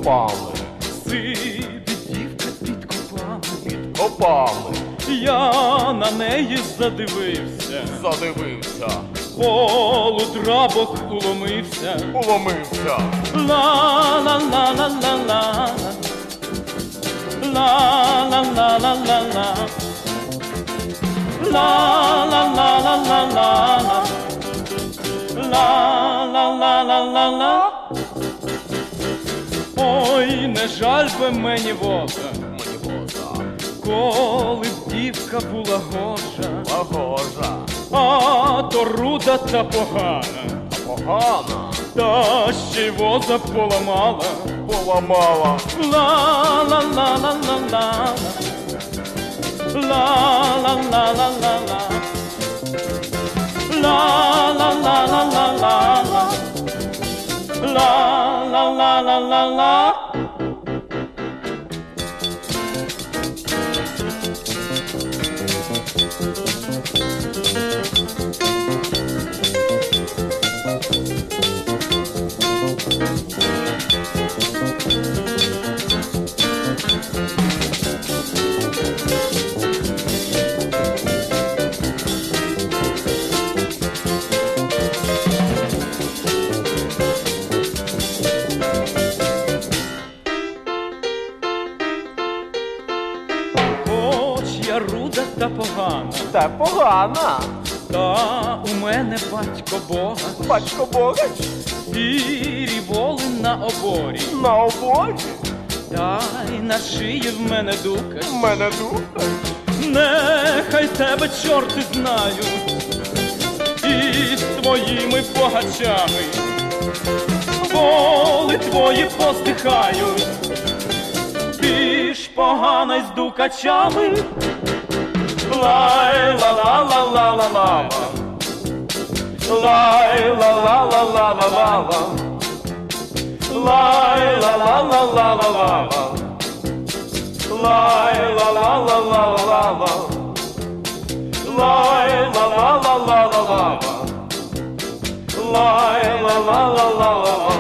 копами. Сидить дівка під копами. Під копами. Я на неї задивився. Задивився. Полудрабок уломився. Уломився. Ла-ла-ла-ла-ла-ла. Ла-ла-ла-ла-ла-ла. Ла-ла-ла-ла-ла-ла. Ла-ла-ла-ла-ла-ла. Ой, не жаль би мені воза, Мені воза. коли б дівка була гожа, Погожа. а то руда та погана, А погана. та ще й воза поламала. Поламала. Ла-ла-ла-ла-ла-ла. Ла-ла-ла-ла-ла-ла. Ла-ла-ла-ла-ла-ла. Ла-ла-ла-ла-ла-ла. Хоч я руда та погана, Та погана. та у мене батько Бога, Батько богач. сірі воли на оборі, На оборі. та й на шиї в мене дукать. В мене духа. Нехай тебе чорти знають із твоїми богачами, воли твої постихають, ти ж погана й з дукачами. Лай-ла-ла-ла-ла-ла-ла, лай-ла-ла-ла-ла-ла-ла, лай-ла-ла-ла-ла-ла-ла, лай-ла-ла-ла-ла-ла-ла, лай-ла-ла-ла-ла-ла-ла, лай-ла-ла-ла-ла-ла.